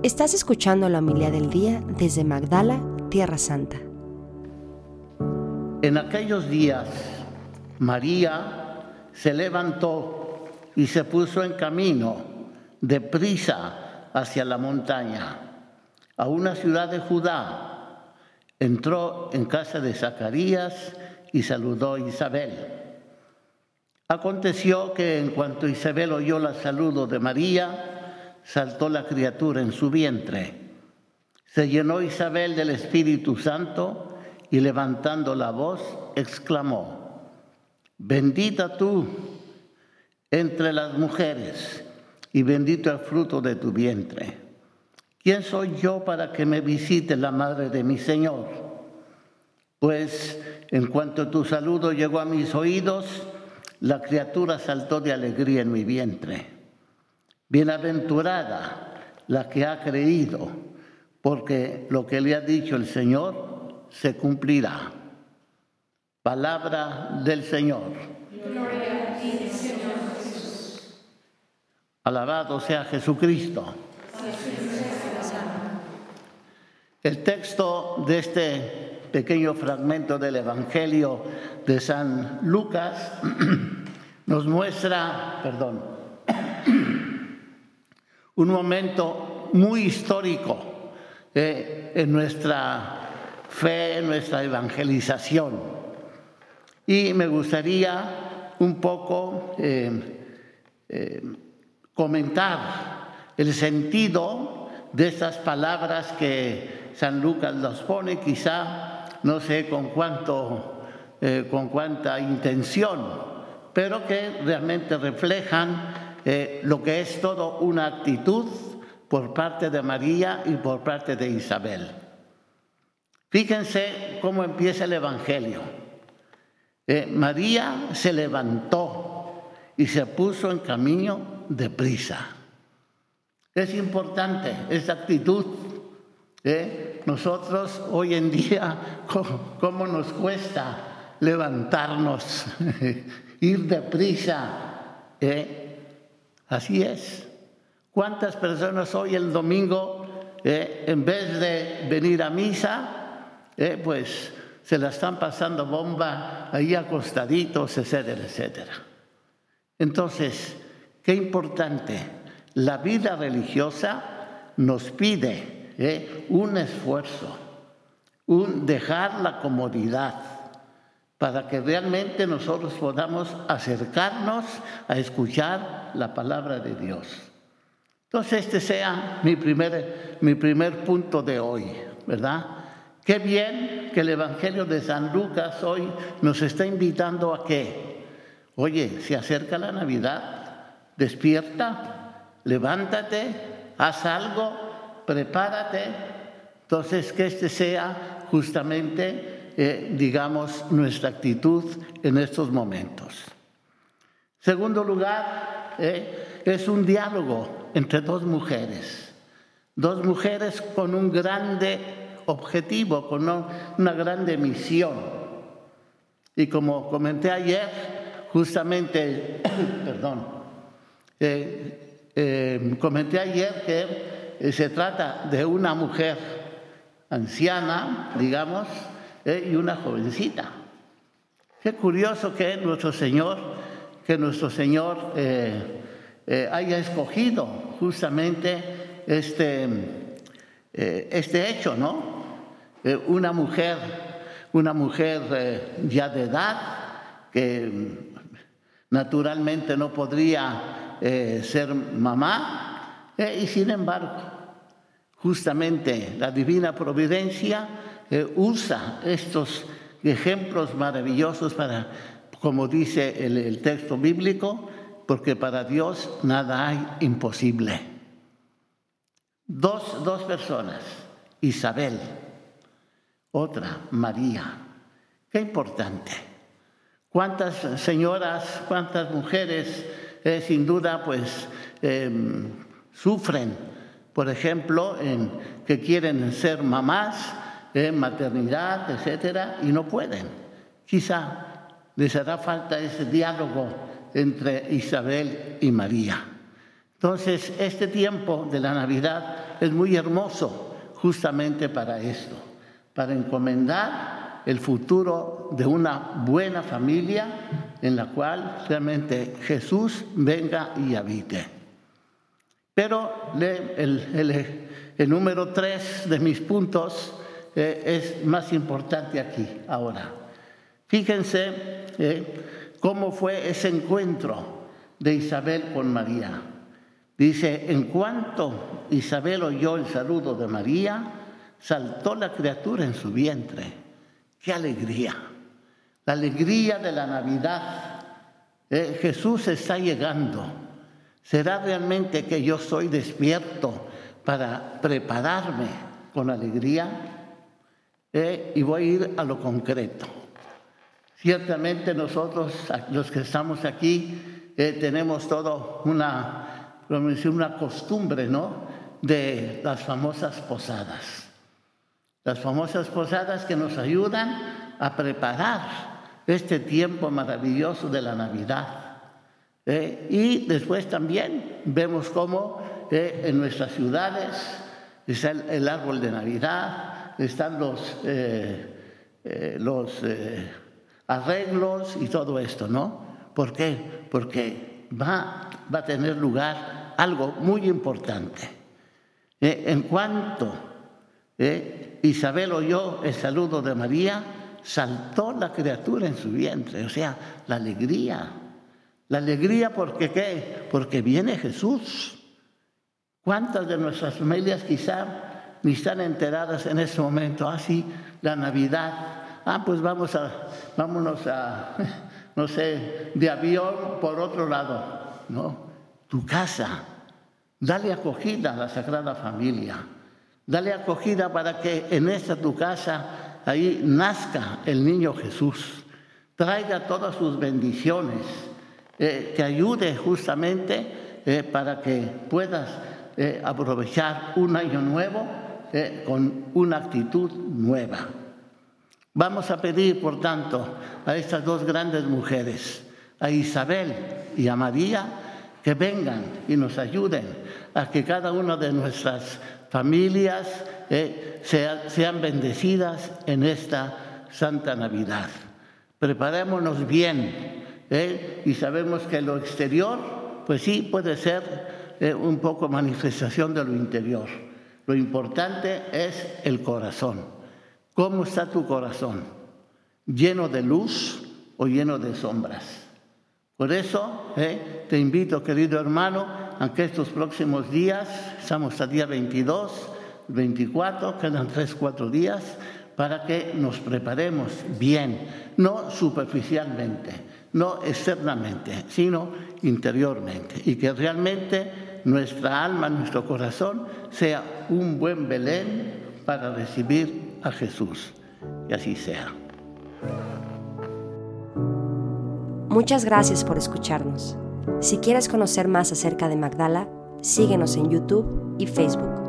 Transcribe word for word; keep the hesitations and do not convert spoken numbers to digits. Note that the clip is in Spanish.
Estás escuchando la homilía del día desde Magdala, Tierra Santa. En aquellos días, María se levantó y se puso en camino, deprisa, hacia la montaña, a una ciudad de Judá. Entró en casa de Zacarías y saludó a Isabel. Aconteció que en cuanto Isabel oyó el saludo de María, saltó la criatura en su vientre. Se llenó Isabel del Espíritu Santo y levantando la voz, exclamó: Bendita tú entre las mujeres y bendito el fruto de tu vientre. ¿Quién soy yo para que me visite la madre de mi Señor? Pues en cuanto tu saludo llegó a mis oídos, la criatura saltó de alegría en mi vientre. Bienaventurada la que ha creído, porque lo que le ha dicho el Señor se cumplirá. Palabra del Señor. Gloria a ti, Señor Jesús. Alabado sea Jesucristo. El texto de este pequeño fragmento del Evangelio de San Lucas nos muestra, perdón, un momento muy histórico eh, en nuestra fe, en nuestra evangelización. Y me gustaría un poco eh, eh, comentar el sentido de estas palabras que San Lucas los pone, quizá no sé con cuánto, eh, con cuánta intención, pero que realmente reflejan eh, lo que es todo una actitud por parte de María y por parte de Isabel. Fíjense cómo empieza el Evangelio. Eh, María se levantó y se puso en camino deprisa. Es importante esta actitud. ¿Eh? Nosotros hoy en día, ¿cómo, cómo nos cuesta levantarnos, ir deprisa? ¿Eh? Así es. ¿Cuántas personas hoy el domingo, eh, en vez de venir a misa, eh, pues se la están pasando bomba ahí acostaditos, etcétera, etcétera? Entonces, qué importante. La vida religiosa nos pide ¿Eh? un esfuerzo, un dejar la comodidad para que realmente nosotros podamos acercarnos a escuchar la palabra de Dios. Entonces este sea mi primer, mi primer punto de hoy, ¿verdad? Qué bien que el Evangelio de San Lucas hoy nos está invitando a que, oye, se acerca la Navidad, despierta, levántate, haz algo, prepárate. Entonces, que este sea justamente, eh, digamos, nuestra actitud en estos momentos. Segundo lugar, eh, es un diálogo entre dos mujeres. Dos mujeres con un grande objetivo, con una grande misión. Y como comenté ayer, justamente, perdón, eh, eh, comenté ayer que se trata de una mujer anciana, digamos, eh, y una jovencita. Qué curioso que nuestro Señor, que nuestro Señor eh, eh, haya escogido justamente este, eh, este hecho, ¿no? Eh, una mujer, una mujer eh, ya de edad que naturalmente no podría eh, ser mamá. Eh, y sin embargo, justamente la divina providencia eh, usa estos ejemplos maravillosos para, como dice el, el texto bíblico, porque para Dios nada hay imposible. Dos, dos personas, Isabel, otra, María. Qué importante. Cuántas señoras, cuántas mujeres, eh, sin duda, pues, eh, sufren, por ejemplo, en que quieren ser mamás, eh, maternidad, etcétera, y no pueden. Quizá les hará falta ese diálogo entre Isabel y María. Entonces, este tiempo de la Navidad es muy hermoso justamente para esto, para encomendar el futuro de una buena familia en la cual realmente Jesús venga y habite. Pero el, el, el número tres de mis puntos eh, es más importante aquí, ahora. Fíjense eh, cómo fue ese encuentro de Isabel con María. Dice, en cuanto Isabel oyó el saludo de María, saltó la criatura en su vientre. ¡Qué alegría! La alegría de la Navidad. Eh, Jesús está llegando. ¿Será realmente que yo soy despierto para prepararme con alegría? Eh, y voy a ir a lo concreto. Ciertamente nosotros, los que estamos aquí, eh, tenemos toda una, una costumbre, ¿no?, de las famosas posadas. Las famosas posadas que nos ayudan a preparar este tiempo maravilloso de la Navidad. Eh, y después también vemos cómo eh, en nuestras ciudades está el, el árbol de Navidad, están los, eh, eh, los eh, arreglos y todo esto, ¿no? ¿Por qué? Porque va, va a tener lugar algo muy importante. Eh, en cuanto eh, Isabel oyó el saludo de María, saltó la criatura en su vientre, o sea, la alegría. La alegría, ¿porque qué? Porque viene Jesús. ¿Cuántas de nuestras familias quizá ni están enteradas en ese momento? Ah, sí, la Navidad. Ah, pues vamos a, vámonos a, no sé, de avión por otro lado. No, tu casa. Dale acogida a la Sagrada Familia. Dale acogida para que en esta tu casa, ahí nazca el niño Jesús. Traiga todas sus bendiciones. Eh, que ayude justamente eh, para que puedas eh, aprovechar un año nuevo eh, con una actitud nueva. Vamos a pedir, por tanto, a estas dos grandes mujeres, a Isabel y a María, que vengan y nos ayuden a que cada una de nuestras familias eh, sea, sean bendecidas en esta Santa Navidad. Preparémonos bien. ¿Eh? Y sabemos que lo exterior, pues sí, puede ser eh, un poco manifestación de lo interior. Lo importante es el corazón. ¿Cómo está tu corazón? ¿Lleno de luz o lleno de sombras? Por eso eh, te invito, querido hermano, a que estos próximos días, estamos al día veintidós, veinticuatro, quedan tres, cuatro días, para que nos preparemos bien, no superficialmente, no externamente, sino interiormente, y que realmente nuestra alma, nuestro corazón, sea un buen Belén para recibir a Jesús. Y así sea. Muchas gracias por escucharnos. Si quieres conocer más acerca de Magdala, síguenos en YouTube y Facebook.